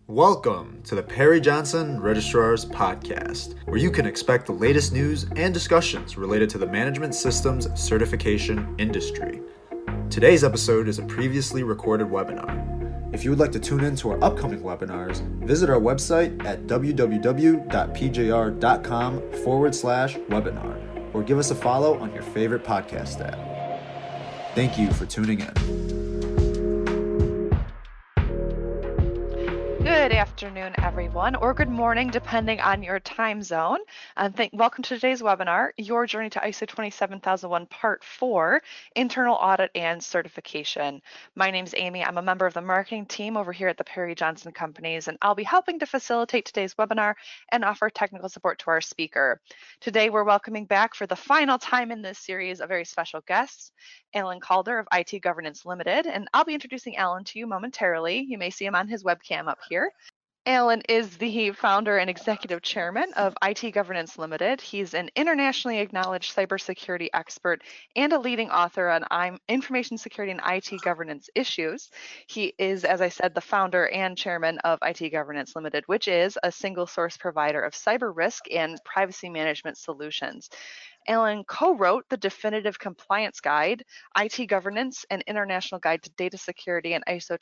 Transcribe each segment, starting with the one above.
Welcome to the Perry Johnson Registrar's Podcast, where you can expect the latest news and discussions related to the management systems certification industry. Today's episode is a previously recorded webinar. If you would like to tune in to our upcoming webinars, visit our website at www.pjr.com/webinar or give us a follow on your favorite podcast app. Thank you for tuning in. Good afternoon, everyone, or good morning, depending on your time zone. Welcome to today's webinar, Your Journey to ISO 27001 Part 4, Internal Audit and Certification. My name is Amy. I'm a member of the marketing team over here at the Perry Johnson Companies, and I'll be helping to facilitate today's webinar and offer technical support to our speaker. Today, we're welcoming back for the final time in this series a very special guest, Alan Calder of IT Governance Limited, and I'll be introducing Alan to you momentarily. You may see him on his webcam up here. Alan is the founder and executive chairman of IT Governance Limited. He's an internationally acknowledged cybersecurity expert and a leading author on information security and IT governance issues. He is, as I said, the founder and chairman of IT Governance Limited, which is a single source provider of cyber risk and privacy management solutions. Alan co-wrote the Definitive Compliance Guide, IT Governance, an International Guide to Data Security and ISO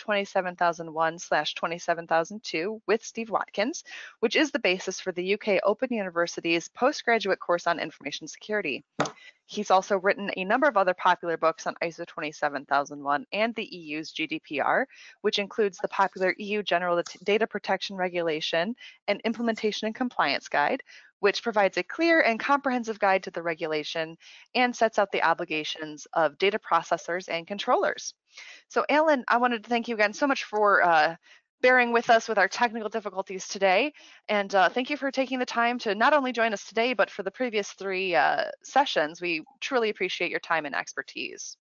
27001/27002 with Steve Watkins, which is the basis for the UK Open University's postgraduate course on information security. He's also written a number of other popular books on ISO 27001 and the EU's GDPR, which includes the popular EU General Data Protection Regulation and Implementation and Compliance Guide, which provides a clear and comprehensive guide to the regulation and sets out the obligations of data processors and controllers. So Alan, I wanted to thank you again so much for bearing with us with our technical difficulties today. And thank you for taking the time to not only join us today, but for the previous three sessions. We truly appreciate your time and expertise.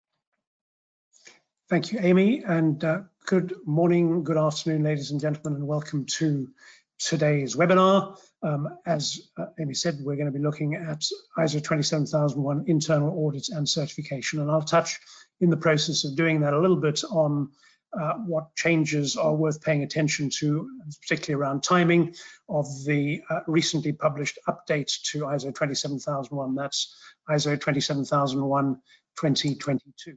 Thank you, Amy, and good morning, good afternoon, ladies and gentlemen, and welcome to today's webinar. As Amy said, we're going to be looking at ISO 27001 internal audits and certification, and I'll touch in the process of doing that a little bit on what changes are worth paying attention to, particularly around timing of the recently published update to ISO 27001, that's ISO 27001 2022.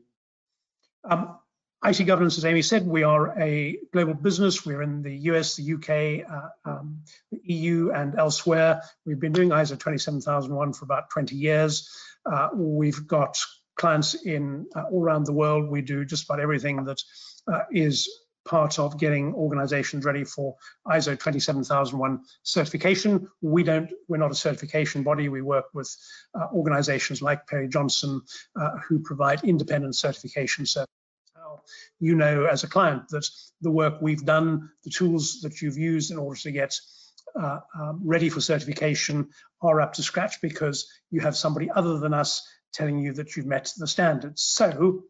IT governance, as Amy said, we are a global business. We're in the US, the UK, the EU, and elsewhere. We've been doing ISO 27001 for about 20 years. We've got clients in all around the world. We do just about everything that is part of getting organizations ready for ISO 27001 certification. We're not a certification body. We work with organizations like Perry Johnson who provide independent certification services. You know, as a client, that the work we've done, the tools that you've used in order to get ready for certification are up to scratch because you have somebody other than us telling you that you've met the standards. So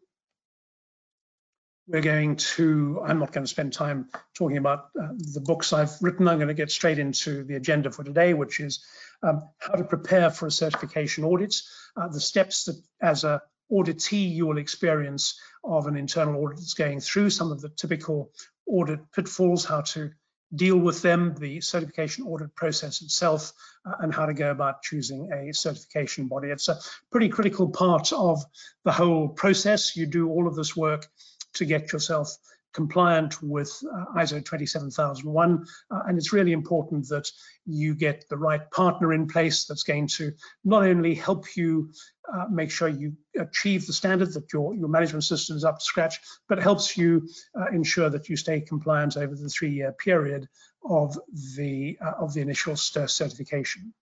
I'm not going to spend time talking about the books I've written. I'm going to get straight into the agenda for today, which is how to prepare for a certification audit, the steps that as a auditee you will experience of an internal audit that's going through, some of the typical audit pitfalls, how to deal with them, the certification audit process itself, and how to go about choosing a certification body. It's a pretty critical part of the whole process. You do all of this work to get yourself compliant with ISO 27001, and it's really important that you get the right partner in place that's going to not only help you make sure you achieve the standard, that your management system is up to scratch, but helps you ensure that you stay compliant over the 3-year period of the initial certification.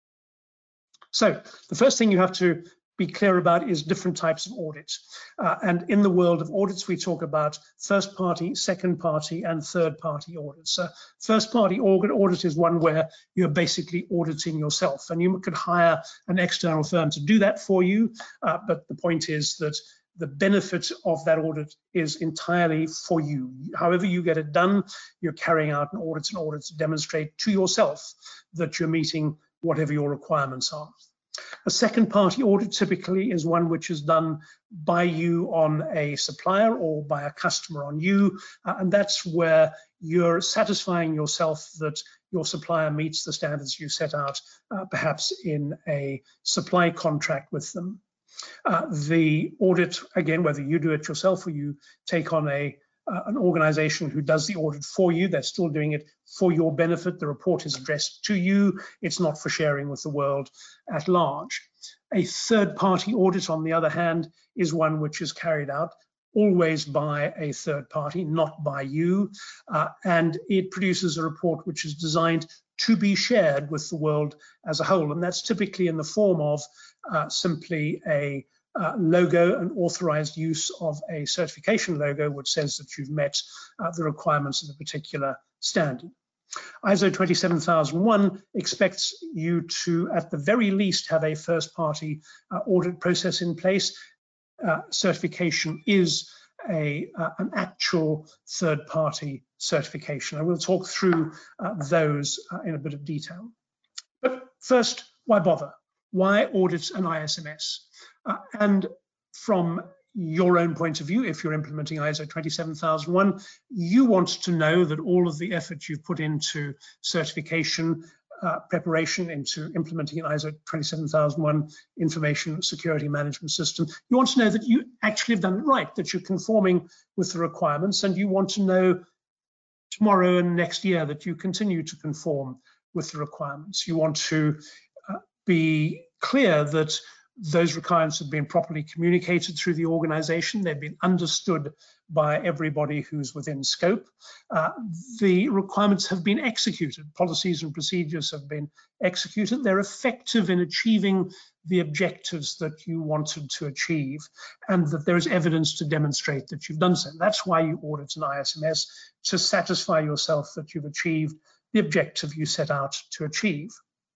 So the first thing you have to be clear about is different types of audits. And in the world of audits, we talk about first party, second party, and third party audits. First party audit is one where you're basically auditing yourself, and you could hire an external firm to do that for you. But the point is that the benefit of that audit is entirely for you. However you get it done, you're carrying out an audit in order to demonstrate to yourself that you're meeting whatever your requirements are. A second party audit typically is one which is done by you on a supplier or by a customer on you, and that's where you're satisfying yourself that your supplier meets the standards you set out, perhaps in a supply contract with them. The audit, again, whether you do it yourself or you take on an organization who does the audit for you, they're still doing it for your benefit. The report is addressed to you. It's not for sharing with the world at large. A third-party audit, on the other hand, is one which is carried out always by a third party, not by you, and it produces a report which is designed to be shared with the world as a whole, and that's typically in the form of simply a logo, an authorized use of a certification logo which says that you've met the requirements of a particular standard. ISO 27001 expects you to, at the very least, have a first-party audit process in place. Certification is an actual third-party certification, and we'll talk through those in a bit of detail. But first, why bother? Why audit an ISMS? And from your own point of view, if you're implementing ISO 27001, you want to know that all of the effort you've put into certification preparation, into implementing an ISO 27001 information security management system, you want to know that you actually have done it right, that you're conforming with the requirements, and you want to know tomorrow and next year that you continue to conform with the requirements. You want to be clear that those requirements have been properly communicated through the organization. They've been understood by everybody who's within scope. The requirements have been executed. Policies and procedures have been executed. They're effective in achieving the objectives that you wanted to achieve, and that there is evidence to demonstrate that you've done so. That's why you audit an ISMS, to satisfy yourself that you've achieved the objective you set out to achieve.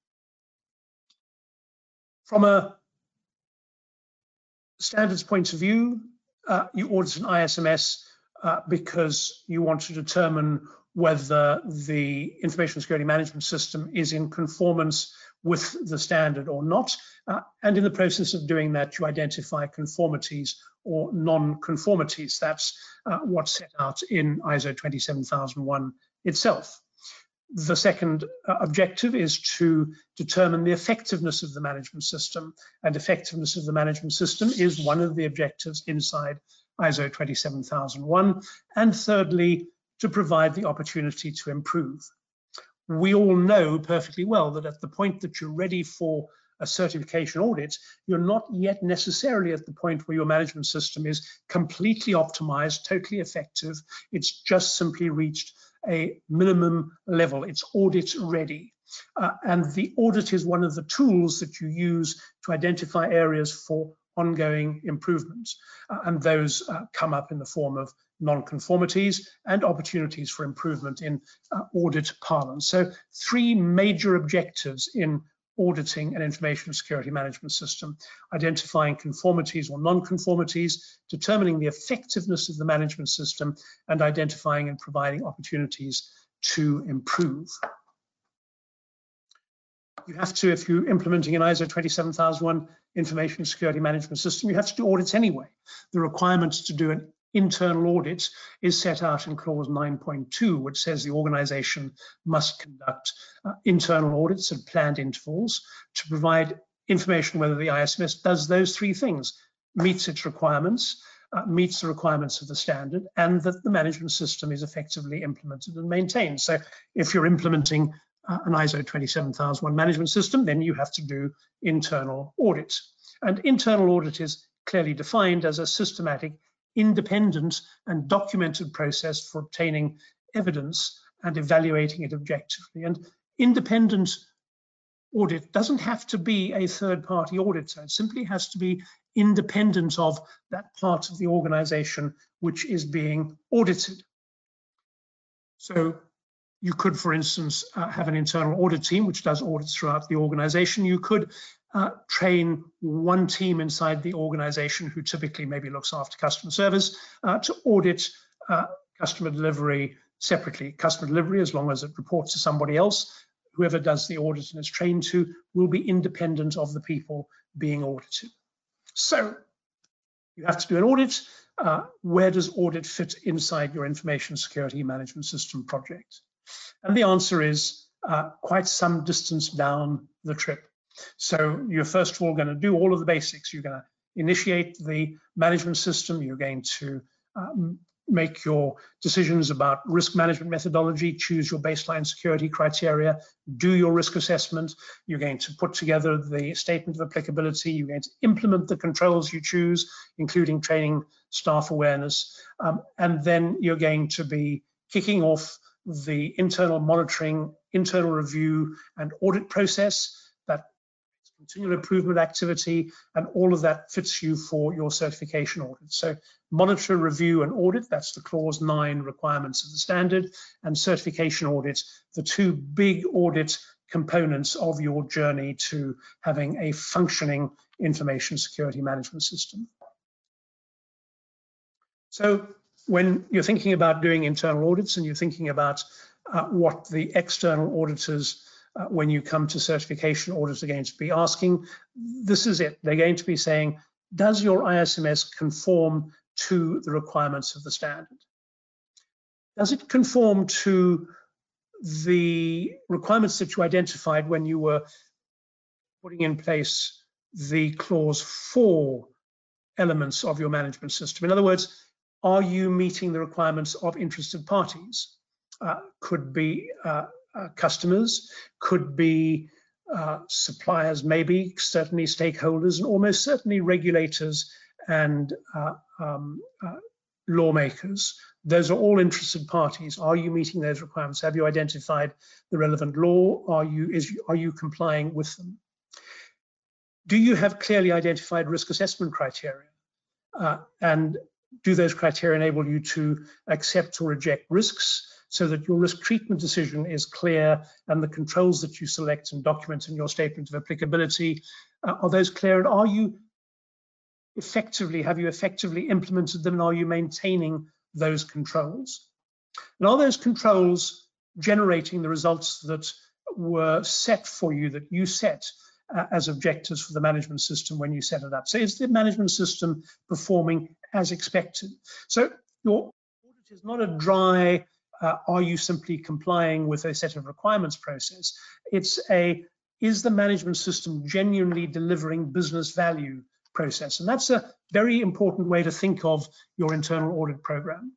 From a standards point of view, you audit an ISMS because you want to determine whether the information security management system is in conformance with the standard or not. And in the process of doing that, you identify conformities or non-conformities. That's what's set out in ISO 27001 itself. The second objective is to determine the effectiveness of the management system, and effectiveness of the management system is one of the objectives inside ISO 27001. And thirdly, to provide the opportunity to improve. We all know perfectly well that at the point that you're ready for a certification audit, you're not yet necessarily at the point where your management system is completely optimized, totally effective. It's just simply reached a minimum level. It's audit ready. And the audit is one of the tools that you use to identify areas for ongoing improvements. And those come up in the form of non-conformities and opportunities for improvement in audit parlance. So three major objectives in auditing an information security management system: identifying conformities or non-conformities, determining the effectiveness of the management system, and identifying and providing opportunities to improve. You have to, if you're implementing an ISO 27001 information security management system, you have to do audits anyway. The requirements to do an internal audit is set out in clause 9.2, which says the organization must conduct internal audits at planned intervals to provide information whether the ISMS does those three things: meets its requirements, meets the requirements of the standard, and that the management system is effectively implemented and maintained. So if you're implementing an ISO 27001 management system, then you have to do internal audits. And internal audit is clearly defined as a systematic, independent and documented process for obtaining evidence and evaluating it objectively. And independent audit doesn't have to be a third-party auditor. It simply has to be independent of that part of the organization which is being audited. So you could, for instance, have an internal audit team which does audits throughout the organization. You could train one team inside the organization who typically maybe looks after customer service to audit customer delivery separately. Customer delivery, as long as it reports to somebody else, whoever does the audit and is trained to will be independent of the people being audited. So you have to do an audit. Where does audit fit inside your information security management system project? And the answer is quite some distance down the trip. So you're first of all going to do all of the basics. You're going to initiate the management system. You're going to make your decisions about risk management methodology, choose your baseline security criteria, do your risk assessment. You're going to put together the statement of applicability. You're going to implement the controls you choose, including training, staff awareness. And then you're going to be kicking off the internal monitoring, internal review, and audit process. That continual improvement activity, and all of that fits you for your certification audit. So monitor, review, and audit, that's the clause 9 requirements of the standard, and certification audit, the two big audit components of your journey to having a functioning information security management system. So when you're thinking about doing internal audits and you're thinking about what the external auditors when you come to certification audits are going to be asking, this is it. They're going to be saying, does your ISMS conform to the requirements of the standard? Does it conform to the requirements that you identified when you were putting in place the clause 4 elements of your management system? In other words, are you meeting the requirements of interested parties? Could be customers, could be suppliers, maybe, certainly stakeholders, and almost certainly regulators and lawmakers. Those are all interested parties. Are you meeting those requirements? Have you identified the relevant law? Are you complying with them? Do you have clearly identified risk assessment criteria? And do those criteria enable you to accept or reject risks, so that your risk treatment decision is clear and the controls that you select and document in your statement of applicability, are those clear? And are you have you effectively implemented them, and are you maintaining those controls? And are those controls generating the results that were set for you, that you set as objectives for the management system when you set it up? So is the management system performing as expected? So your audit is not a dry, are you simply complying with a set of requirements process? It's a, is the management system genuinely delivering business value process? And that's a very important way to think of your internal audit program.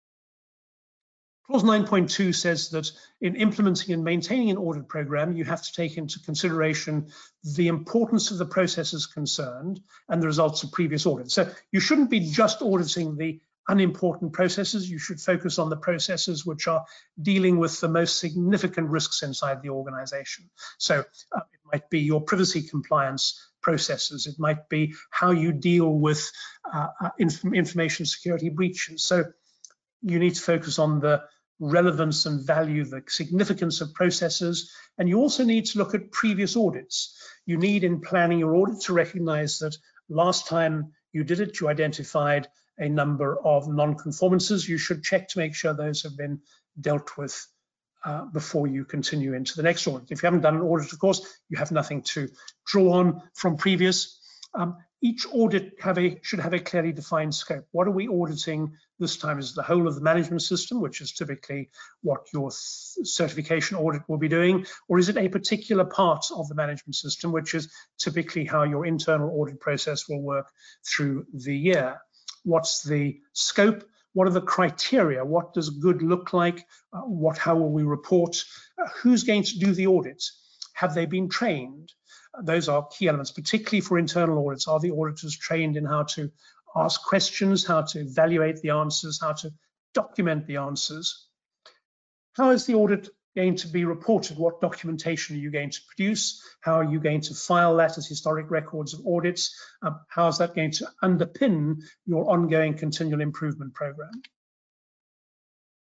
Clause 9.2 says that in implementing and maintaining an audit program, you have to take into consideration the importance of the processes concerned and the results of previous audits. So you shouldn't be just auditing the unimportant processes. You should focus on the processes which are dealing with the most significant risks inside the organization. So it might be your privacy compliance processes. It might be how you deal with information security breaches. So you need to focus on the relevance and value, the significance of processes, and you also need to look at previous audits. You need, in planning your audit, to recognize that last time you did it, you identified a number of non-conformances. You should check to make sure those have been dealt with before you continue into the next audit. If you haven't done an audit, of course, you have nothing to draw on from previous. Each audit should have a clearly defined scope. What are we auditing this time? Is the whole of the management system, which is typically what your certification audit will be doing, or is it a particular part of the management system, which is typically how your internal audit process will work through the year? What's the scope? What are the criteria? What does good look like? How will we report? Who's going to do the audits? Have they been trained? Those are key elements, particularly for internal audits. Are the auditors trained in how to ask questions, how to evaluate the answers, how to document the answers? How is the audit going to be reported? What documentation are you going to produce? How are you going to file that as historic records of audits? How is that going to underpin your ongoing continual improvement program?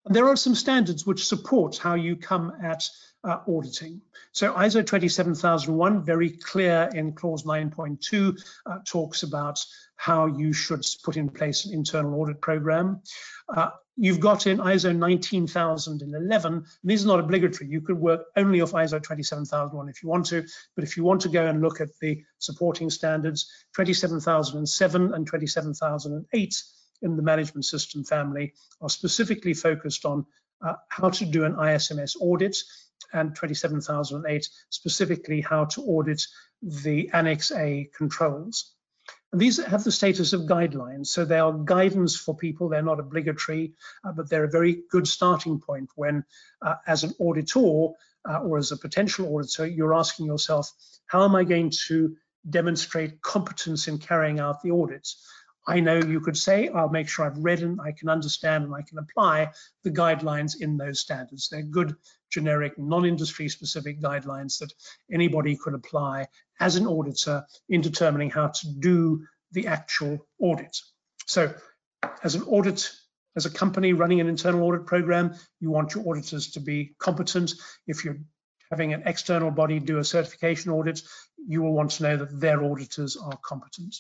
There are some standards which support how you come at auditing. So ISO 27001, very clear in clause 9.2, talks about how you should put in place an internal audit program. You've got in ISO 19011, these are not obligatory. You could work only off ISO 27001 if you want to, but if you want to go and look at the supporting standards, 27007 and 27008 in the management system family are specifically focused on how to do an ISMS audit, and 27008 specifically how to audit the Annex A controls. And these have the status of guidelines, so they are guidance for people. They're not obligatory, but they're a very good starting point when, as an auditor or as a potential auditor, you're asking yourself, how am I going to demonstrate competence in carrying out the audits? I know you could say, I'll make sure I've read and I can understand and I can apply the guidelines in those standards. They're good, generic, non-industry specific guidelines that anybody could apply as an auditor in determining how to do the actual audit. So as an audit, as a company running an internal audit program, you want your auditors to be competent. If you're having an external body do a certification audit, you will want to know that their auditors are competent.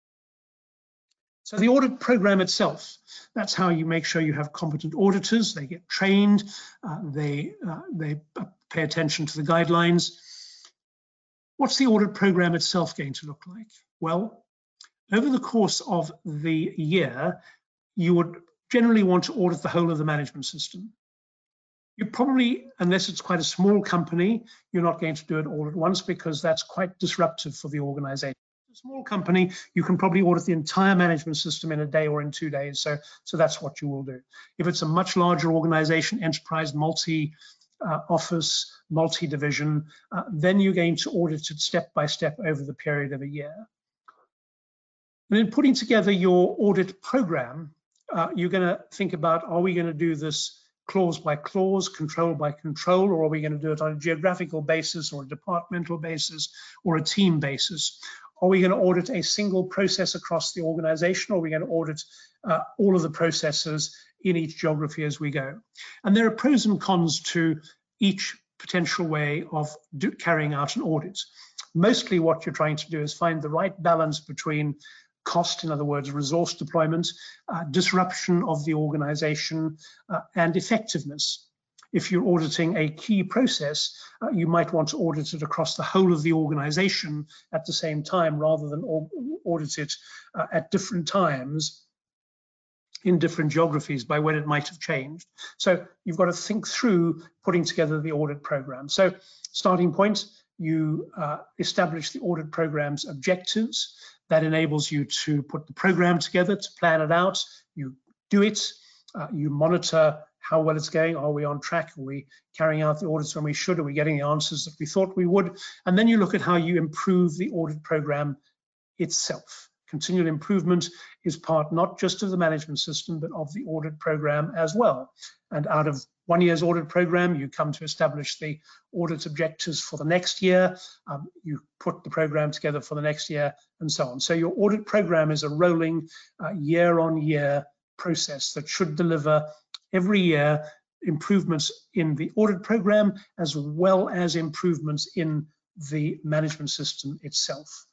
So the audit program itself, that's how you make sure you have competent auditors. They get trained, they pay attention to the guidelines. What's the audit program itself going to look like? Well, over the course of the year, you would generally want to audit the whole of the management system. You probably, unless it's quite a small company, you're not going to do it all at once because that's quite disruptive for the organization. A small company, you can probably audit the entire management system in a day or in 2 days. So that's what you will do. If it's a much larger organization, enterprise, multi-office, multi-division, then you're going to audit it step by step over the period of a year. And in putting together your audit program, you're going to think about, are we going to do this clause by clause, control by control, or are we going to do it on a geographical basis or a departmental basis or a team basis? Are we going to audit a single process across the organization, or are we going to audit all of the processes in each geography as we go? And there are pros and cons to each potential way of carrying out an audit. Mostly what you're trying to do is find the right balance between cost, in other words, resource deployment, disruption of the organization, and effectiveness. If you're auditing a key process, you might want to audit it across the whole of the organization at the same time, rather than audit it at different times in different geographies by when it might have changed. So you've got to think through putting together the audit program. So starting point, you establish the audit program's objectives. That enables you to put the program together, to plan it out. You do it, you monitor how well it's going. Are we on track? Are we carrying out the audits when we should? Are we getting the answers that we thought we would? And then you look at how you improve the audit program itself. Continual improvement is part not just of the management system, but of the audit program as well. And out of 1 year's audit program, you come to establish the audit objectives for the next year. You put the program together for the next year, and so on. So your audit program is a rolling year-on-year process that should deliver every year improvements in the audit program, as well as improvements in the management system itself.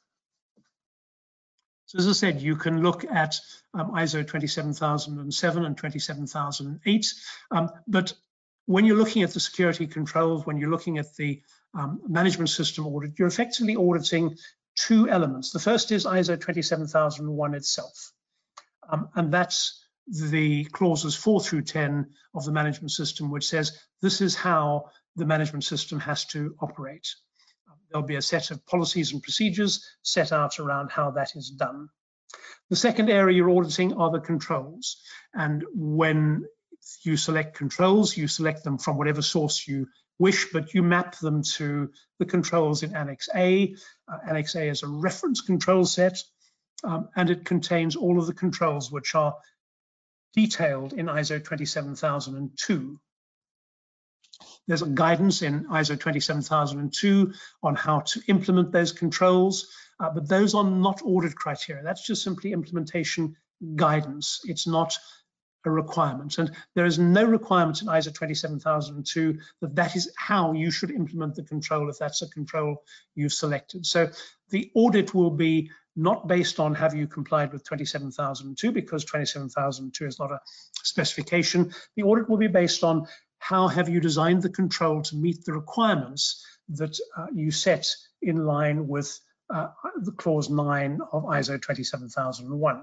So as I said, you can look at ISO 27007 and 27008, but when you're looking at the security controls, when you're looking at the management system audit, you're effectively auditing two elements. The first is ISO 27001 itself, and that's the clauses 4 through 10 of the management system, which says this is how the management system has to operate. There'll be a set of policies and procedures set out around how that is done. The second area you're auditing are the controls. And when you select controls, you select them from whatever source you wish, but you map them to the controls in Annex A. Annex A is a reference control set, and it contains all of the controls which are detailed in ISO 27002. There's a guidance in ISO 27002 on how to implement those controls, but those are not audit criteria. That's just simply implementation guidance. It's not a requirement. And there is no requirement in ISO 27002 that is how you should implement the control if that's a control you've selected. So the audit will be not based on have you complied with 27002, because 27002 is not a specification. The audit will be based on how have you designed the control to meet the requirements that you set in line with the clause 9 of ISO 27001.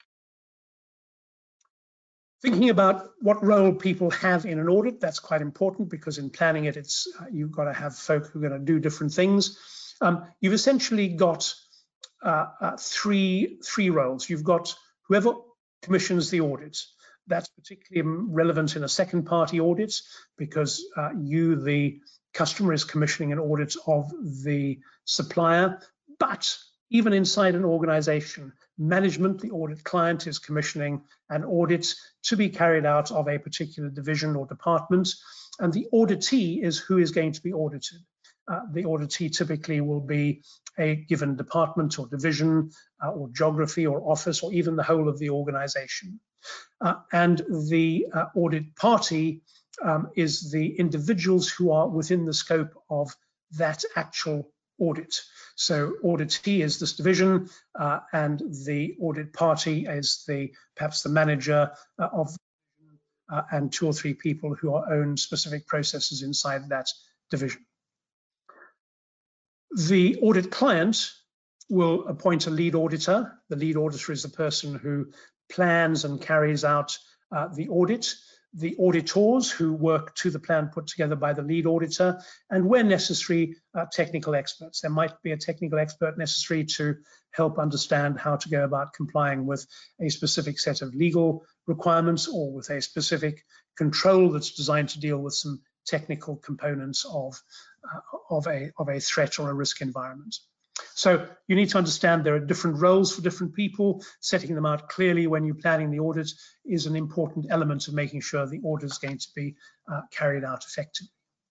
Thinking about what role people have in an audit, that's quite important, because in planning it, you've got to have folk who are going to do different things. You've essentially got three roles. You've got whoever commissions the audit. That's particularly relevant in a second party audit, because you, the customer, is commissioning an audit of the supplier. But even inside an organization, management, the audit client, is commissioning an audit to be carried out of a particular division or department, and the auditee is who is going to be audited. The auditee typically will be a given department or division or geography or office, or even the whole of the organization. And the audit party is the individuals who are within the scope of that actual audit. So auditee is this division, and the audit party is perhaps the manager of and 2 or 3 people who own specific processes inside that division. The audit client will appoint a lead auditor. The lead auditor is the person who plans and carries out the audit. The auditors who work to the plan put together by the lead auditor, and where necessary, technical experts. There might be a technical expert necessary to help understand how to go about complying with a specific set of legal requirements, or with a specific control that's designed to deal with some technical components of a threat or a risk environment. So you need to understand there are different roles for different people. Setting them out clearly when you're planning the audit is an important element of making sure the audit is going to be carried out effectively.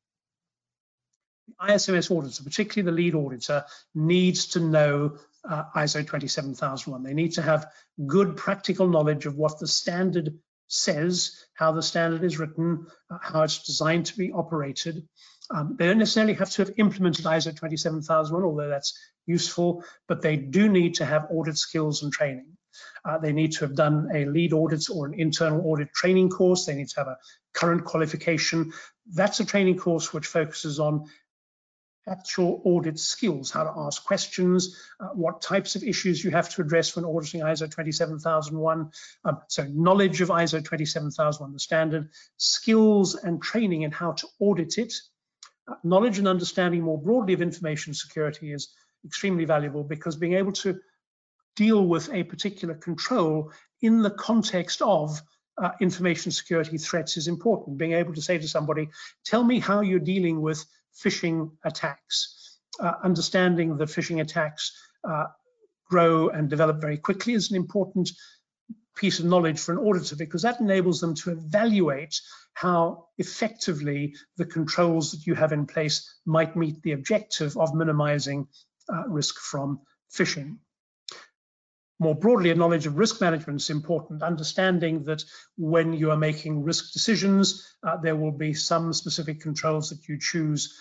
The ISMS auditor, particularly the lead auditor, needs to know ISO 27001. They need to have good practical knowledge of what the standard says, how the standard is written, how it's designed to be operated. They don't necessarily have to have implemented ISO 27001, although that's useful, but they do need to have audit skills and training. They need to have done a lead audit or an internal audit training course. They need to have a current qualification. That's a training course which focuses on actual audit skills, how to ask questions, what types of issues you have to address when auditing ISO 27001. So knowledge of ISO 27001, the standard, skills and training in how to audit it. Knowledge and understanding more broadly of information security is extremely valuable, because being able to deal with a particular control in the context of information security threats is important. Being able to say to somebody, tell me how you're dealing with phishing attacks. Understanding that phishing attacks grow and develop very quickly is an important piece of knowledge for an auditor, because that enables them to evaluate how effectively the controls that you have in place might meet the objective of minimizing risk from phishing. More broadly, a knowledge of risk management is important, understanding that when you are making risk decisions, there will be some specific controls that you choose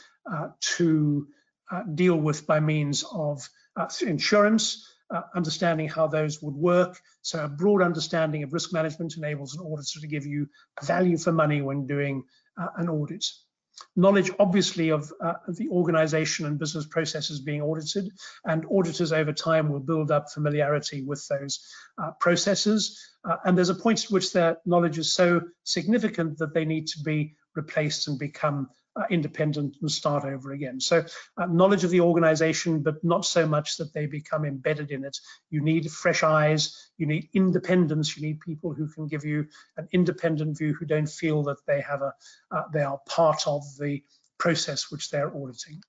to deal with by means of insurance, understanding how those would work. So a broad understanding of risk management enables an auditor to give you value for money when doing an audit. Knowledge, obviously, of the organization and business processes being audited, and auditors over time will build up familiarity with those processes. And there's a point at which their knowledge is so significant that they need to be replaced and become independent and start over again. So knowledge of the organization, but not so much that they become embedded in it. You need fresh eyes, you need independence, you need people who can give you an independent view, who don't feel that they have they are part of the process which they're auditing.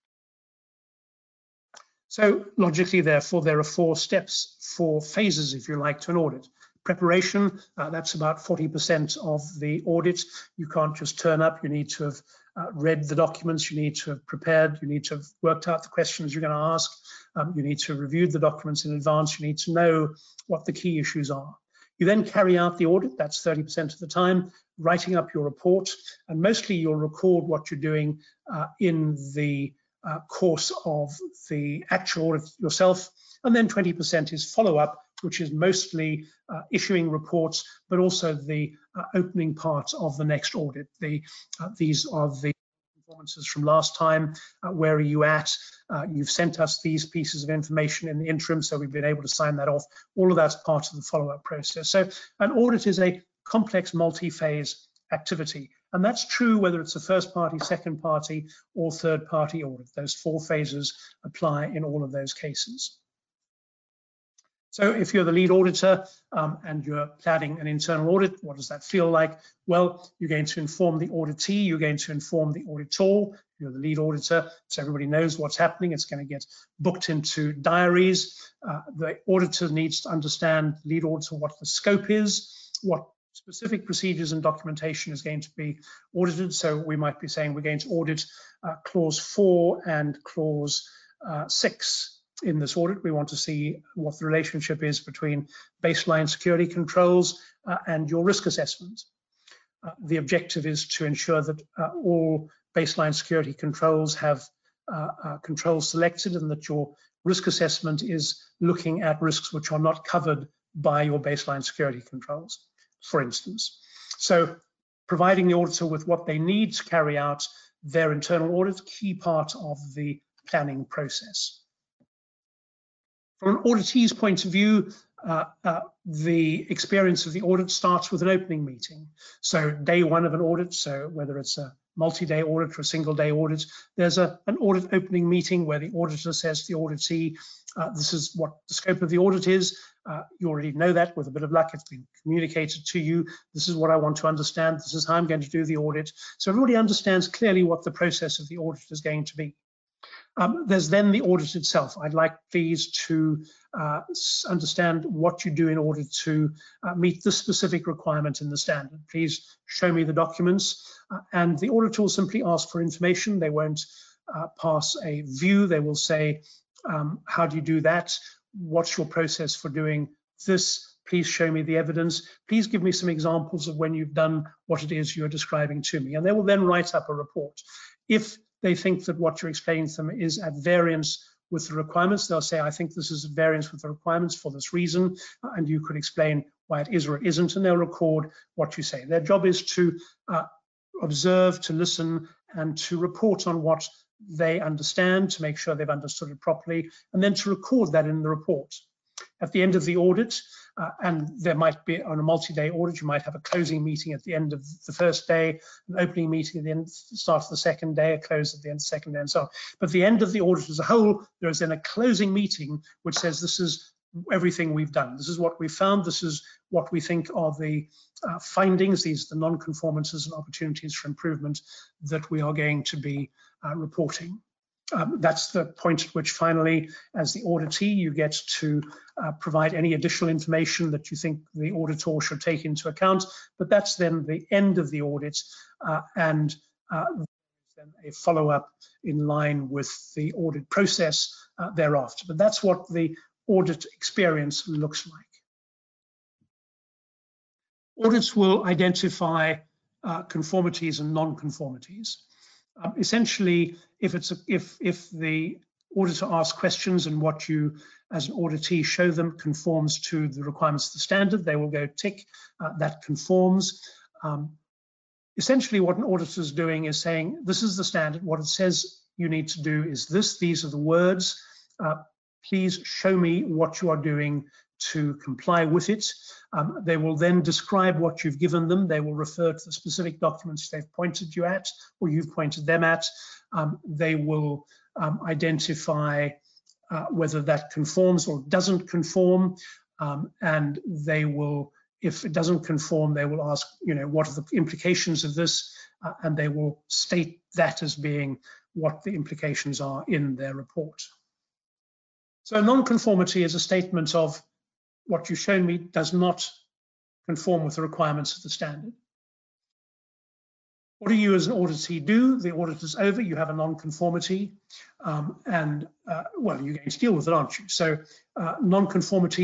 So logically, therefore, there are 4 steps, 4 phases, if you like, to an audit. Preparation, that's about 40% of the audit. You can't just turn up. You need to have read the documents, you need to have prepared, you need to have worked out the questions you're going to ask, you need to have reviewed the documents in advance, you need to know what the key issues are. You then carry out the audit, that's 30% of the time, writing up your report, and mostly you'll record what you're doing in the course of the actual audit yourself, and then 20% is follow-up, which is mostly issuing reports, but also the opening part of the next audit. These are the performances from last time. Where are you at? You've sent us these pieces of information in the interim, so we've been able to sign that off. All of that's part of the follow-up process. So an audit is a complex multi-phase activity, and that's true whether it's a first party, second party, or third party audit. Those 4 phases apply in all of those cases. So if you're the lead auditor and you're planning an internal audit, what does that feel like? Well, you're going to inform the auditee, you're going to inform the auditor. You're the lead auditor, so everybody knows what's happening. It's going to get booked into diaries. The auditor needs to understand, lead auditor, what the scope is, what specific procedures and documentation is going to be audited. So we might be saying we're going to audit clause 4 and clause 6 in this audit. We want to see what the relationship is between baseline security controls and your risk assessment. The objective is to ensure that all baseline security controls have controls selected, and that your risk assessment is looking at risks which are not covered by your baseline security controls, for instance. So providing the auditor with what they need to carry out their internal audit, key part of the planning process. From an auditee's point of view, the experience of the audit starts with an opening meeting. So day 1 of an audit, so whether it's a multi-day audit or a single-day audit, there's an audit opening meeting where the auditor says to the auditee, this is what the scope of the audit is. You already know that. With a bit of luck, it's been communicated to you. This is what I want to understand. This is how I'm going to do the audit. So everybody understands clearly what the process of the audit is going to be. There's then the audit itself. I'd like please to understand what you do in order to meet this specific requirement in the standard. Please show me the documents. And the auditor will simply ask for information. They won't pass a view. They will say, how do you do that? What's your process for doing this? Please show me the evidence. Please give me some examples of when you've done what it is you're describing to me. And they will then write up a report. If they think that what you're explaining to them is at variance with the requirements, they'll say, I think this is at variance with the requirements for this reason, and you could explain why it is or it isn't, and they'll record what you say. Their job is to observe, to listen, and to report on what they understand, to make sure they've understood it properly, and then to record that in the report. At the end of the audit, and there might be on a multi-day audit, you might have a closing meeting at the end of the first day, an opening meeting at the end, start of the second day, a close at the end of the second day, and so on. But at the end of the audit as a whole, there is then a closing meeting which says this is everything we've done. This is what we found. This is what we think are the findings. These are the non-conformances and opportunities for improvement that we are going to be reporting. That's the point at which finally, as the auditee, you get to provide any additional information that you think the auditor should take into account. But that's then the end of the audit, and then a follow-up in line with the audit process thereafter. But that's what the audit experience looks like. Audits will identify conformities and non-conformities. Essentially, if the auditor asks questions and what you as an auditee show them conforms to the requirements of the standard, they will go tick, that conforms. Essentially what an auditor is doing is saying, this is the standard, what it says you need to do is this, these are the words, please show me what you are doing to comply with it. They will then describe what you've given them. They will refer to the specific documents they've pointed you at or you've pointed them at. They will identify whether that conforms or doesn't conform, and they will, if it doesn't conform, they will ask, what are the implications of this, and they will state that as being what the implications are in their report. So non-conformity is a statement of what you've shown me does not conform with the requirements of the standard. What do you as an auditee do? The audit is over, you have a non-conformity, well, you're going to deal with it, aren't you? So non-conformities,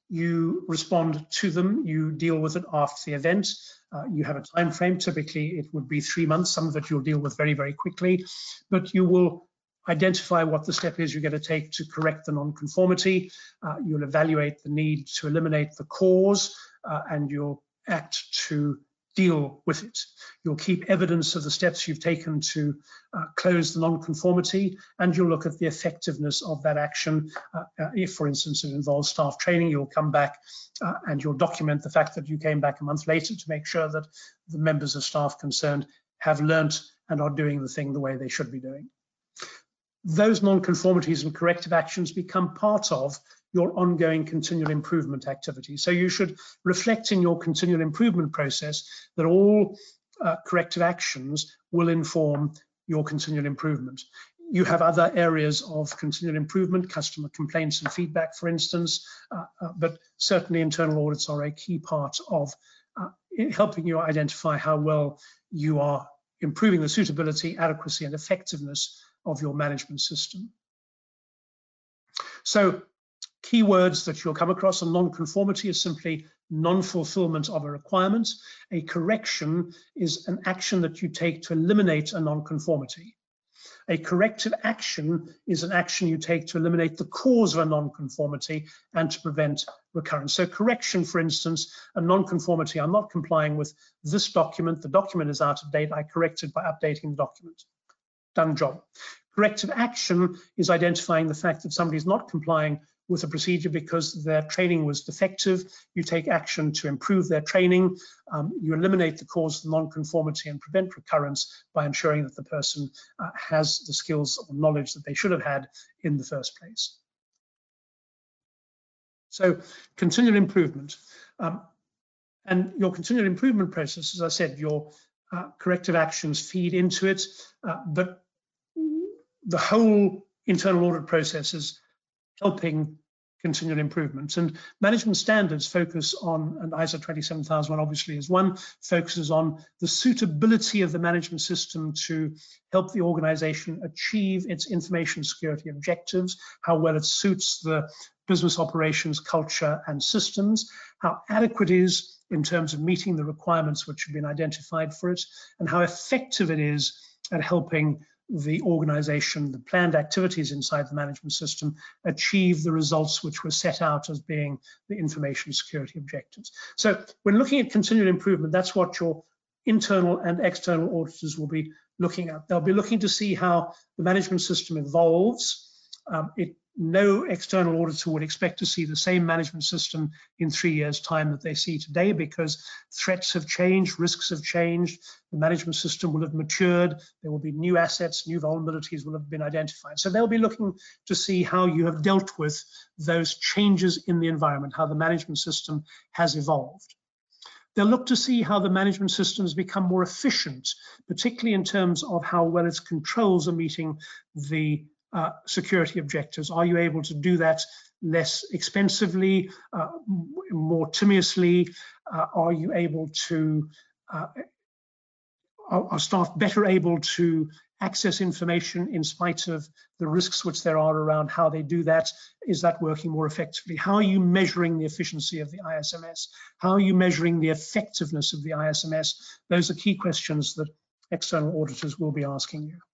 you respond to them, you deal with it after the event. You have a time frame. Typically, it would be 3 months. Some of it you'll deal with very, very quickly, but you will identify what the step is you're going to take to correct the non-conformity. You'll evaluate the need to eliminate the cause, and you'll act to deal with it. You'll keep evidence of the steps you've taken to close the non-conformity, and you'll look at the effectiveness of that action. If, for instance, it involves staff training, you'll come back and you'll document the fact that you came back a month later to make sure that the members of staff concerned have learnt and are doing the thing the way they should be doing. Those non-conformities and corrective actions become part of your ongoing continual improvement activity. So you should reflect in your continual improvement process that all corrective actions will inform your continual improvement. You have other areas of continual improvement, customer complaints and feedback, for instance, but certainly internal audits are a key part of helping you identify how well you are improving the suitability, adequacy, and effectiveness of your management system. So keywords that you'll come across: a non-conformity is simply non-fulfillment of a requirement. A correction is an action that you take to eliminate a non-conformity. A corrective action is an action you take to eliminate the cause of a non-conformity and to prevent recurrence. So correction, for instance, a non-conformity: I'm not complying with this document, the document is out of date, I correct it by updating the document. Done job. Corrective action is identifying the fact that somebody's not complying with a procedure because their training was defective. You take action to improve their training. You eliminate the cause of the non-conformity and prevent recurrence by ensuring that the person has the skills or knowledge that they should have had in the first place. So continual improvement. And your continual improvement process, as I said, your corrective actions feed into it, but the whole internal audit process is helping continual improvements. And management standards focus on, and ISO 27001 obviously is one, focuses on the suitability of the management system to help the organization achieve its information security objectives, how well it suits the business operations, culture, and systems, how adequate it is in terms of meeting the requirements which have been identified for it, and how effective it is at helping the organization, the planned activities inside the management system, achieve the results which were set out as being the information security objectives. So when looking at continual improvement, that's what your internal and external auditors will be looking at. They'll be looking to see how the management system evolves. No external auditor would expect to see the same management system in 3 years' time that they see today, because threats have changed, risks have changed, the management system will have matured, there will be new assets, new vulnerabilities will have been identified. So they'll be looking to see how you have dealt with those changes in the environment, how the management system has evolved. They'll look to see how the management system has become more efficient, particularly in terms of how well its controls are meeting the security objectives. Are you able to do that less expensively, more timorously? Are you able to, are staff better able to access information in spite of the risks which there are around how they do that? Is that working more effectively? How are you measuring the efficiency of the ISMS? How are you measuring the effectiveness of the ISMS? Those are key questions that external auditors will be asking you.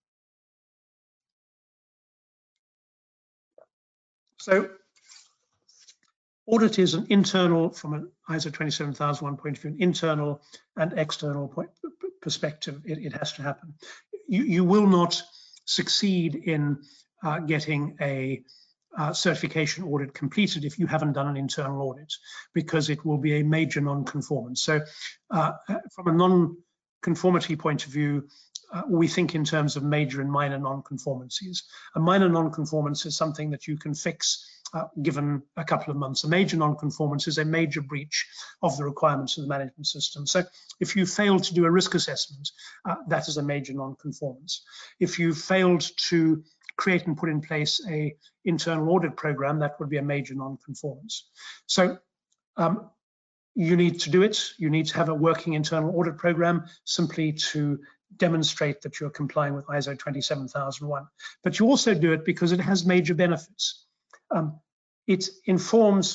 So audit is an internal, from an ISO 27001 point of view, an internal and external perspective. It has to happen. You will not succeed in getting a certification audit completed if you haven't done an internal audit, because it will be a major non-conformance. So from a non-conformity point of view, we think in terms of major and minor non-conformances. A minor non-conformance is something that you can fix given a couple of months. A major non-conformance is a major breach of the requirements of the management system. So if you fail to do a risk assessment, that is a major non-conformance. If you failed to create and put in place an internal audit program, that would be a major non-conformance. So you need to do it. You need to have a working internal audit program simply to demonstrate that you're complying with ISO 27001. But you also do it because it has major benefits. It informs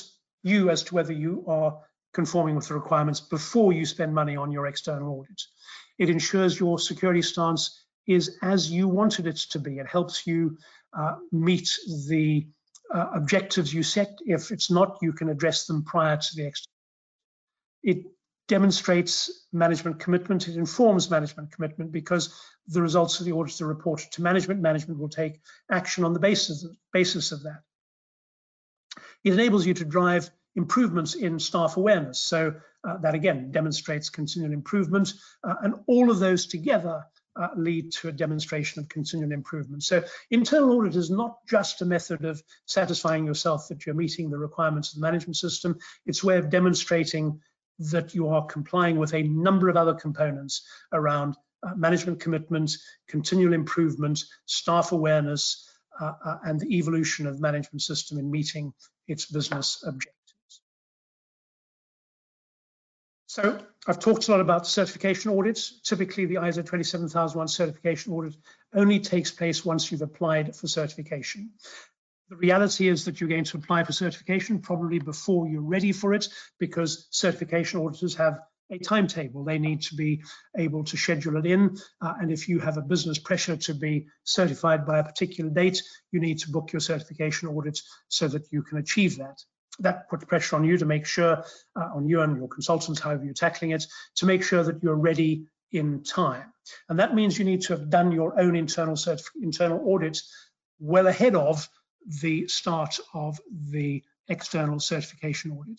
you as to whether you are conforming with the requirements before you spend money on your external audit. It ensures your security stance is as you wanted it to be. It helps you meet the objectives you set. If it's not, you can address them prior to the external. It demonstrates management commitment. It informs management commitment because the results of the audit are reported to management. Management will take action on the basis of that. It enables you to drive improvements in staff awareness. So that again demonstrates continual improvement, and all of those together lead to a demonstration of continual improvement. So internal audit is not just a method of satisfying yourself that you're meeting the requirements of the management system. It's a way of demonstrating that you are complying with a number of other components around management commitment, continual improvement, staff awareness, and the evolution of the management system in meeting its business objectives. So I've talked a lot about certification audits. Typically, the ISO 27001 certification audit only takes place once you've applied for certification. The reality is that you're going to apply for certification probably before you're ready for it, because certification auditors have a timetable. They need to be able to schedule it in. And if you have a business pressure to be certified by a particular date, you need to book your certification audit so that you can achieve that. That puts pressure on you to make sure, on you and your consultants, however you're tackling it, to make sure that you're ready in time. And that means you need to have done your own internal audit well ahead of the start of the external certification audit.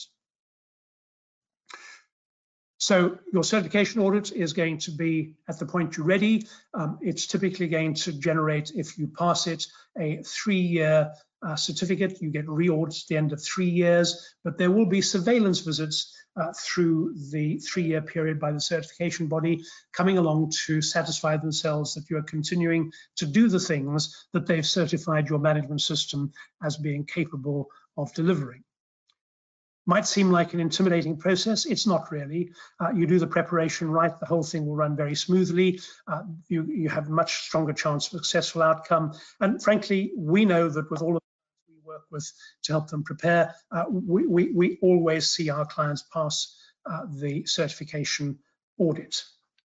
So your certification audit is going to be at the point you're ready. It's typically going to generate, if you pass it, a 3-year certificate. You get re-audits at the end of 3 years, but there will be surveillance visits through the 3-year period by the certification body coming along to satisfy themselves that you are continuing to do the things that they've certified your management system as being capable of delivering. Might seem like an intimidating process. It's not really. You do the preparation right, the whole thing will run very smoothly. You have a much stronger chance of successful outcome. And frankly, we know that with all of the we work with to help them prepare, we always see our clients pass the certification audit.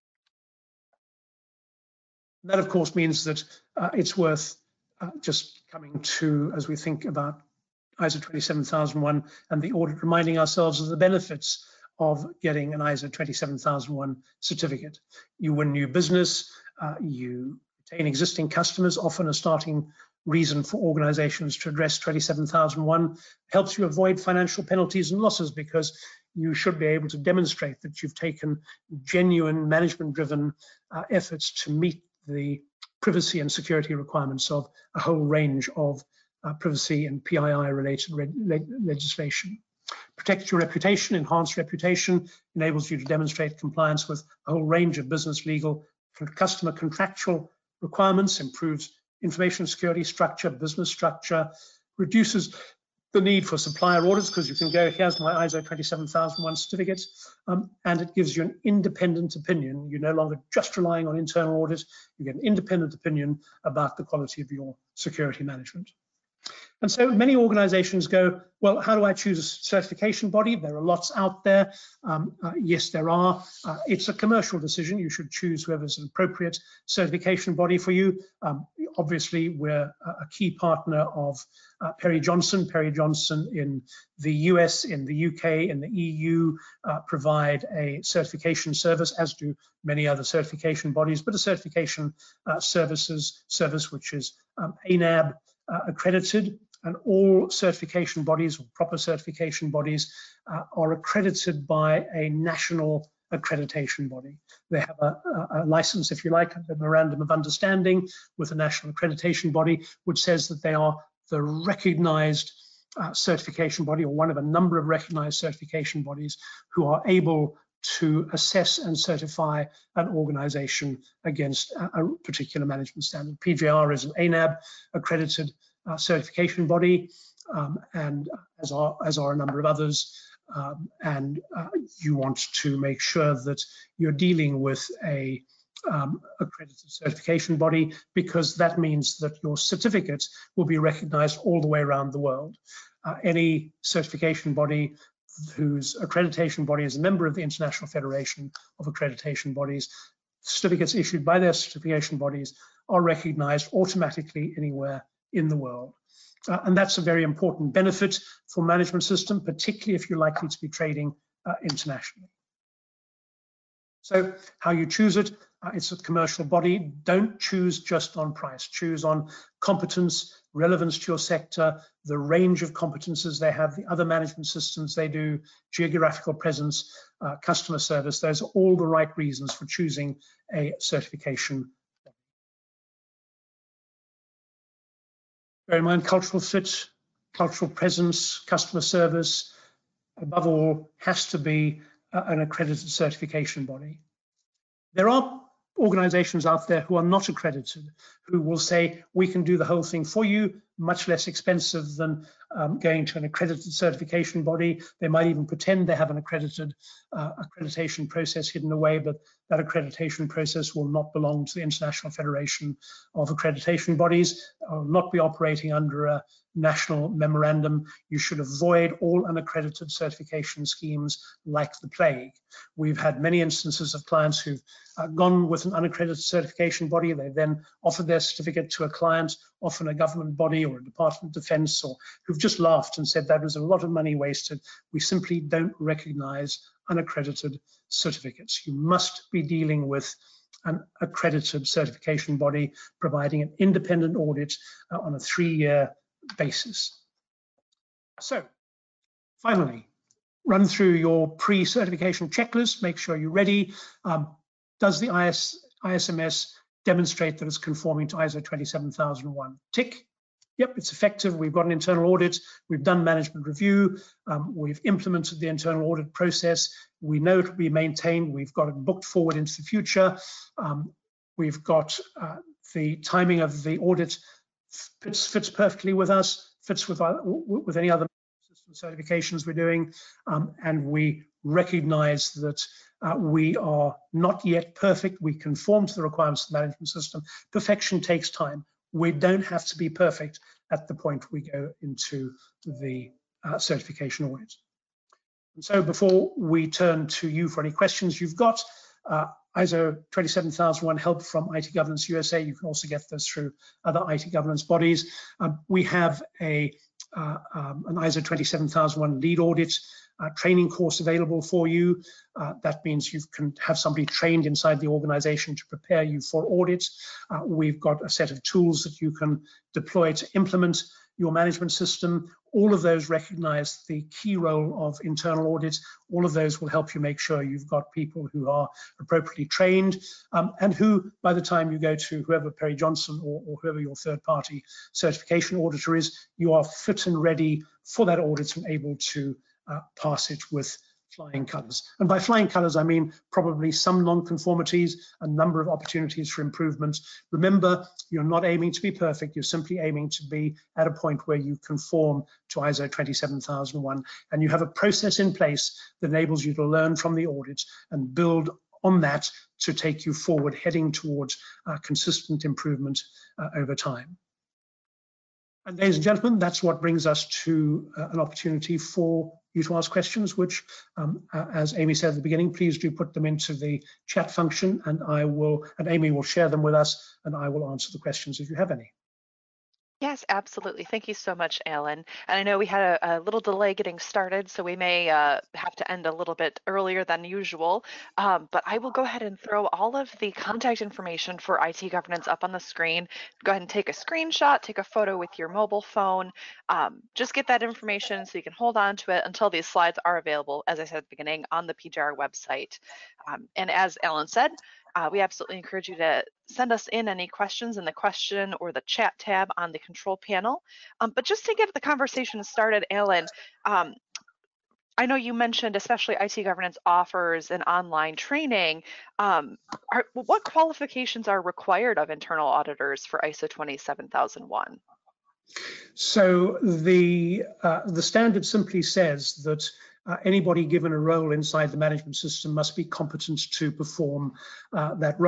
That, of course, means that it's worth just coming to, as we think about ISO 27001 and the audit, reminding ourselves of the benefits of getting an ISO 27001 certificate. You win new business, you retain existing customers, often a starting reason for organizations to address 27001, helps you avoid financial penalties and losses because you should be able to demonstrate that you've taken genuine management-driven efforts to meet the privacy and security requirements of a whole range of privacy and PII-related legislation. Protects your reputation, enhanced reputation, enables you to demonstrate compliance with a whole range of business, legal, customer contractual requirements, improves information security structure, business structure, reduces the need for supplier audits because you can go, here's my ISO 27001 certificate, and it gives you an independent opinion. You're no longer just relying on internal audit, you get an independent opinion about the quality of your security management. And so many organizations go, well, how do I choose a certification body? There are lots out there. Yes, there are. It's a commercial decision. You should choose whoever's an appropriate certification body for you. Obviously, we're a key partner of Perry Johnson. Perry Johnson in the US, in the UK, in the EU provide a certification service, as do many other certification bodies, but a certification service which is ANAB accredited, and all certification bodies, or proper certification bodies, are accredited by a national accreditation body. They have a license, if you like, a memorandum of understanding with a national accreditation body, which says that they are the recognized certification body, or one of a number of recognized certification bodies who are able to assess and certify an organization against a particular management standard. PJR is an ANAB accredited certification body, and as are a number of others. And you want to make sure that you're dealing with a accredited certification body, because that means that your certificate will be recognized all the way around the world. any certification body whose accreditation body is a member of the International Federation of Accreditation Bodies, certificates issued by their certification bodies are recognized automatically anywhere in the world. And that's a very important benefit for management system, particularly if you're likely to be trading internationally. So how you choose it, it's a commercial body. Don't choose just on price. Choose on competence, relevance to your sector, the range of competences they have, the other management systems they do, geographical presence, customer service. Those are all the right reasons for choosing a certification. Bear in mind, cultural fit, cultural presence, customer service, above all, has to be an accredited certification body. There are organizations out there who are not accredited, who will say, we can do the whole thing for you, much less expensive than going to an accredited certification body. They might even pretend they have an accredited accreditation process hidden away, but that accreditation process will not belong to the International Federation of Accreditation Bodies, will not be operating under a national memorandum. You should avoid all unaccredited certification schemes like the plague. We've had many instances of clients who've gone with an unaccredited certification body. They then offered their certificate to a client, often a government body or a Department of Defense, or who've just laughed and said that was a lot of money wasted. We simply don't recognize unaccredited certificates. You must be dealing with an accredited certification body providing an independent audit on a 3-year basis. So finally, run through your pre-certification checklist, make sure you're ready. Does the ISMS demonstrate that it's conforming to ISO 27001? Tick. Yep, it's effective. We've got an internal audit. We've done management review. We've implemented the internal audit process. We know it will be maintained. We've got it booked forward into the future. We've got the timing of the audit fits perfectly with us, fits with any other system certifications we're doing, and we recognize that we are not yet perfect. We conform to the requirements of the management system. Perfection takes time. We don't have to be perfect at the point we go into the certification audit. And so before we turn to you for any questions you've got, ISO 27001 help from IT Governance USA. You can also get this through other IT governance bodies. We have an ISO 27001 lead audit training course available for you. That means you can have somebody trained inside the organization to prepare you for audits. We've got a set of tools that you can deploy to implement your management system. All of those recognize the key role of internal audits. All of those will help you make sure you've got people who are appropriately trained and who, by the time you go to whoever Perry Johnson or whoever your third-party certification auditor is, you are fit and ready for that audit and able to pass it with flying colors. And by flying colors, I mean probably some non-conformities, a number of opportunities for improvement. Remember, you're not aiming to be perfect. You're simply aiming to be at a point where you conform to ISO 27001, and you have a process in place that enables you to learn from the audits and build on that to take you forward, heading towards consistent improvement over time. And ladies and gentlemen, that's what brings us to an opportunity for you to ask questions, which, as Amy said at the beginning, please do put them into the chat function, and Amy will share them with us, and I will answer the questions if you have any. Yes, absolutely. Thank you so much, Alan. And I know we had a little delay getting started, so we may have to end a little bit earlier than usual. But I will go ahead and throw all of the contact information for IT governance up on the screen. Go ahead and take a screenshot, take a photo with your mobile phone. Just get that information so you can hold on to it until these slides are available, as I said at the beginning, on the PGR website. And as Alan said, we absolutely encourage you to send us in any questions in the question or the chat tab on the control panel. But just to get the conversation started, Alan, I know you mentioned especially IT Governance offers an online training. What qualifications are required of internal auditors for ISO 27001? So the standard simply says that anybody given a role inside the management system must be competent to perform that role.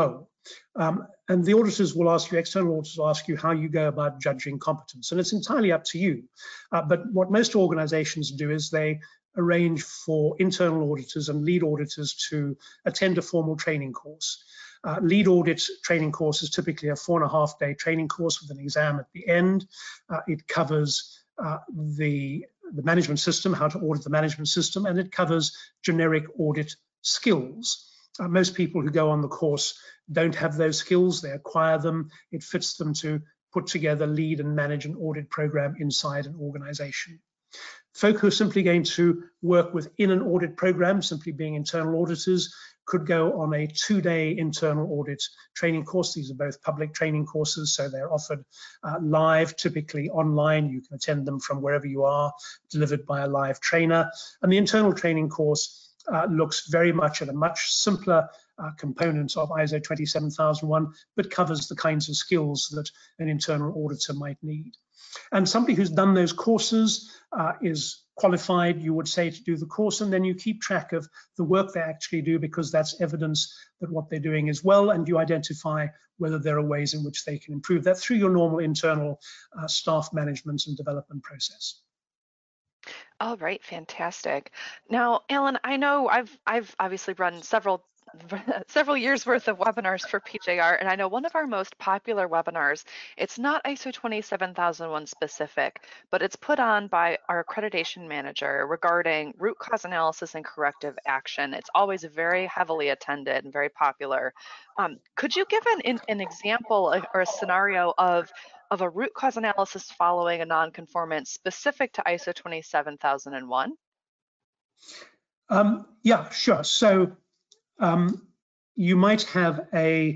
And the auditors will ask you, external auditors will ask you how you go about judging competence. And it's entirely up to you. But what most organizations do is they arrange for internal auditors and lead auditors to attend a formal training course. Lead audit training course is typically a 4.5-day training course with an exam at the end. It covers the management system, how to audit the management system, and it covers generic audit skills. Most people who go on the course don't have those skills. They acquire them. It fits them to put together, lead and manage an audit program inside an organization. Folk who are simply going to work within an audit program, simply being internal auditors, could go on a 2-day internal audit training course. These are both public training courses, so they're offered live, typically online. You can attend them from wherever you are, delivered by a live trainer. And the internal training course looks very much at a much simpler component of ISO 27001, but covers the kinds of skills that an internal auditor might need. And somebody who's done those courses is qualified, you would say, to do the course, and then you keep track of the work they actually do, because that's evidence that what they're doing is well, and you identify whether there are ways in which they can improve that through your normal internal staff management and development process. All right, fantastic. Now, Alan, I know I've obviously run several years worth of webinars for PJR, and I know one of our most popular webinars, it's not ISO 27001 specific, but it's put on by our accreditation manager regarding root cause analysis and corrective action. It's always very heavily attended and very popular. Could you give an example or a scenario of a root cause analysis following a non-conformance specific to ISO 27001? Yeah, sure. So you might have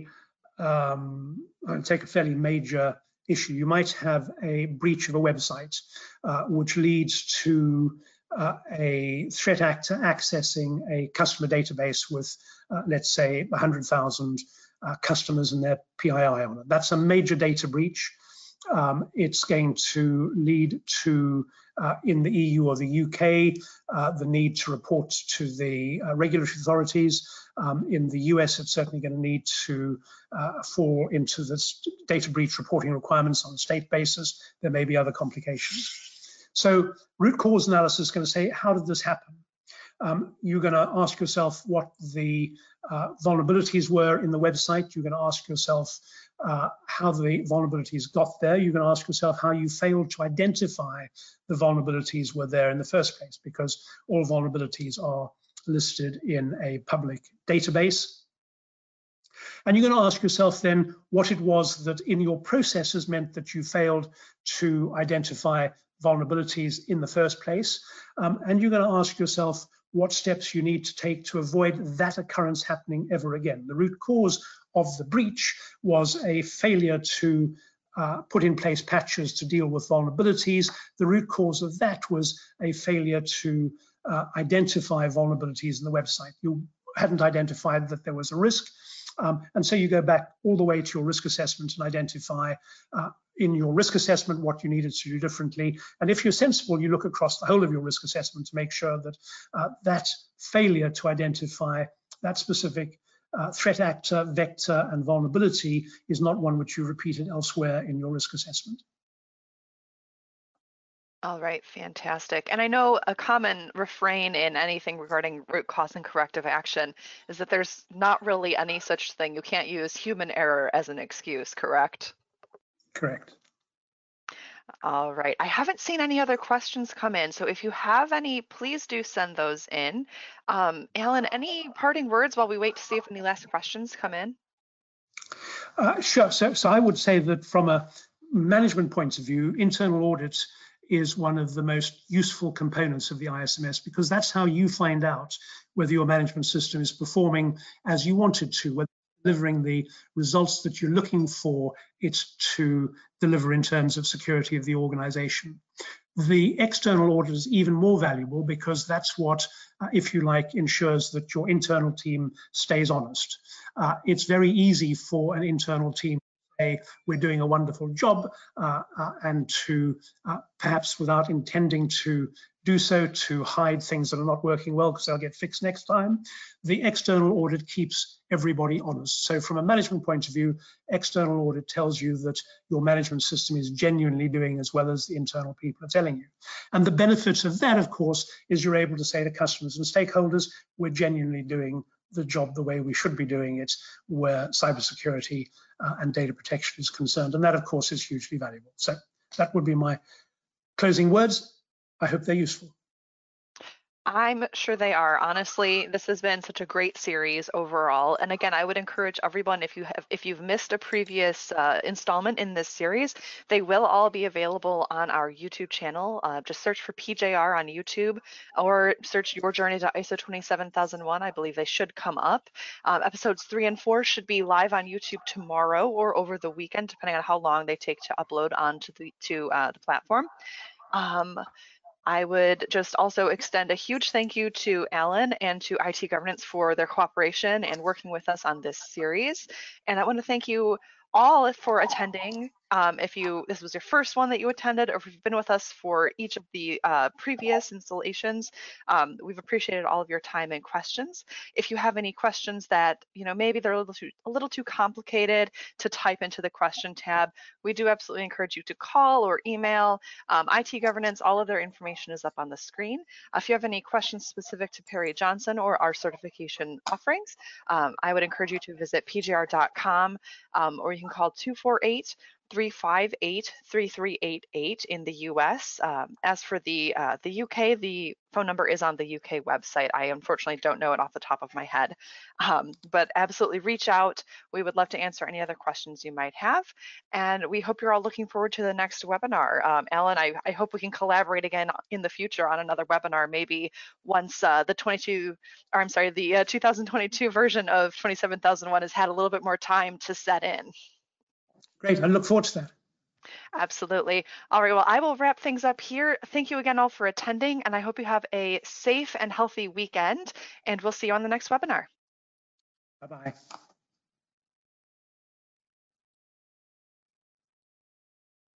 I'll take a fairly major issue. You might have a breach of a website, which leads to a threat actor accessing a customer database with, let's say, 100,000 customers and their PII on it. That's a major data breach. It's going to lead to, in the EU or the UK, the need to report to the regulatory authorities. In the US, it's certainly going to need to fall into the data breach reporting requirements on a state basis. There may be other complications. So root cause analysis is going to say, how did this happen? You're going to ask yourself what the vulnerabilities were in the website. You're going to ask yourself how the vulnerabilities got there. You're going to ask yourself how you failed to identify the vulnerabilities were there in the first place, because all vulnerabilities are listed in a public database. And you're going to ask yourself then what it was that in your processes meant that you failed to identify vulnerabilities in the first place. And you're going to ask yourself what steps you need to take to avoid that occurrence happening ever again. The root cause of the breach was a failure to put in place patches to deal with vulnerabilities. The root cause of that was a failure to identify vulnerabilities in the website. You hadn't identified that there was a risk. And so you go back all the way to your risk assessment and identify in your risk assessment what you needed to do differently. And if you're sensible, you look across the whole of your risk assessment to make sure that that failure to identify that specific threat actor, vector, and vulnerability is not one which you repeated elsewhere in your risk assessment. All right, fantastic. And I know a common refrain in anything regarding root cause and corrective action is that there's not really any such thing. You can't use human error as an excuse, correct? Correct. All right, I haven't seen any other questions come in, so if you have any, please do send those in. Alan, any parting words while we wait to see if any last questions come in? Sure. So I would say that from a management point of view, internal audit is one of the most useful components of the ISMS, because that's how you find out whether your management system is performing as you want it to, whether it's delivering the results that you're looking for it to deliver in terms of security of the organization. The external audit is even more valuable because that's what, if you like, ensures that your internal team stays honest. It's very easy for an internal team to say we're doing a wonderful job and to perhaps without intending to do so, to hide things that are not working well because they'll get fixed next time. The external audit keeps everybody honest. So from a management point of view, external audit tells you that your management system is genuinely doing as well as the internal people are telling you. And the benefit of that, of course, is you're able to say to customers and stakeholders, we're genuinely doing the job the way we should be doing it, where cybersecurity and data protection is concerned. And that, of course, is hugely valuable. So that would be my closing words. I hope they're useful. I'm sure they are. Honestly, this has been such a great series overall. And again, I would encourage everyone, if you've missed a previous installment in this series, they will all be available on our YouTube channel. Just search for PJR on YouTube or search Your Journey to ISO 27001. I believe they should come up. Episodes 3 and 4 should be live on YouTube tomorrow or over the weekend, depending on how long they take to upload onto the platform. I would just also extend a huge thank you to Alan and to IT Governance for their cooperation and working with us on this series. And I want to thank you all for attending. If this was your first one that you attended, or if you've been with us for each of the previous installations, we've appreciated all of your time and questions. If you have any questions that maybe they're a little too complicated to type into the question tab, we do absolutely encourage you to call or email IT Governance. All of their information is up on the screen. If you have any questions specific to Perry Johnson or our certification offerings, I would encourage you to visit pjr.com, or you can call 248-358-3388 in the US. As for the UK, the phone number is on the UK website. I unfortunately don't know it off the top of my head, but absolutely reach out. We would love to answer any other questions you might have. And we hope you're all looking forward to the next webinar. Alan, I hope we can collaborate again in the future on another webinar, maybe once the 2022 version of 27001 has had a little bit more time to set in. Great, I look forward to that. Absolutely. All right, well, I will wrap things up here. Thank you again all for attending, and I hope you have a safe and healthy weekend, and we'll see you on the next webinar. Bye-bye.